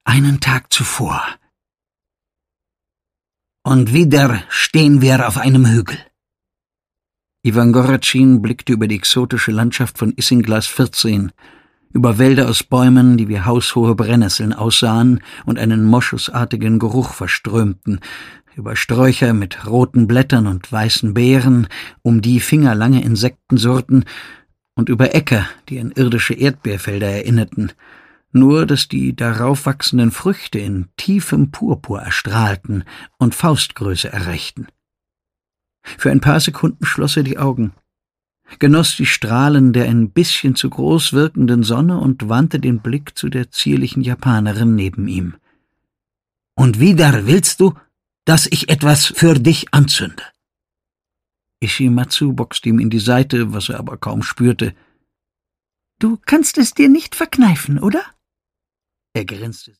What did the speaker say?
einen Tag zuvor. Und wieder stehen wir auf einem Hügel. Iwan Goratschin blickte über die exotische Landschaft von Isinglas 14, über Wälder aus Bäumen, die wie haushohe Brennnesseln aussahen und einen moschusartigen Geruch verströmten, über Sträucher mit roten Blättern und weißen Beeren, um die fingerlange Insekten surrten, und über Äcker, die an irdische Erdbeerfelder erinnerten, nur dass die darauf wachsenden Früchte in tiefem Purpur erstrahlten und Faustgröße erreichten. Für ein paar Sekunden schloss er die Augen, genoss die Strahlen der ein bisschen zu groß wirkenden Sonne und wandte den Blick zu der zierlichen Japanerin neben ihm. »Und wieder willst du, dass ich etwas für dich anzünde?« Ishimatsu boxte ihm in die Seite, was er aber kaum spürte. »Du kannst es dir nicht verkneifen, oder?« Er grinste.